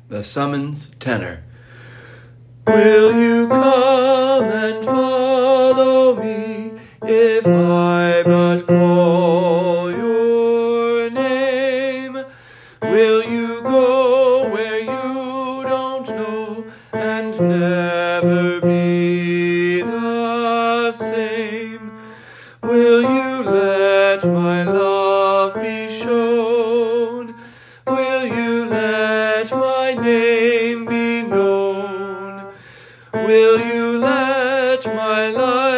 The summons tenor. Will you come and follow me if I but call your name? Will you go where you don't know and never be the same? Will you let my love be shown? Will you let my name be known? Will you let my life